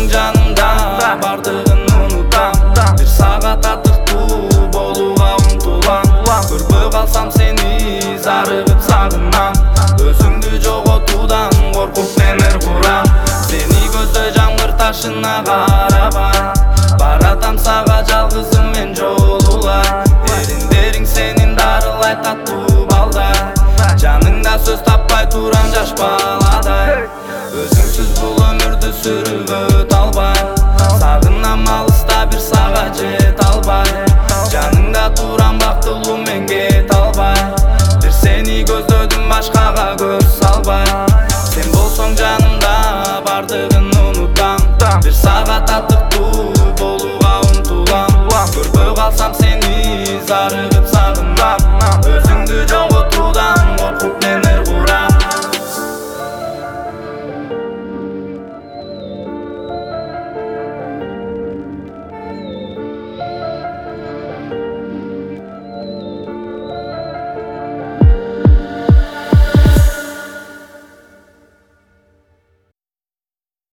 жанымда бардығын унутам. Бир сагат атыктуу болууга умтулам. Көрбөй калсам сени зарыгып сагынам. Өзүңдү жоготуудан коркуп темир курам. Сени көздөй жамгыр ташына карабай баратам сага жалгызым мен жолулай. Эриндериң сенин дарылай таттуу балдай. Жаныңда сөз таппай турам жаш баладай. Өзүңсүз бул өмүрдү сүрүп өтө албай. Сагынам алыста бир сага жете албай. Жаныңда турам бактылуу мен кете албай. Бир сени көздөдүм башкага көз салбай. Сен болсоң жанымда бардыгын унутам. Бир сагат атыктуу болууга умтулам. Көрбөй калсам сени зарыгып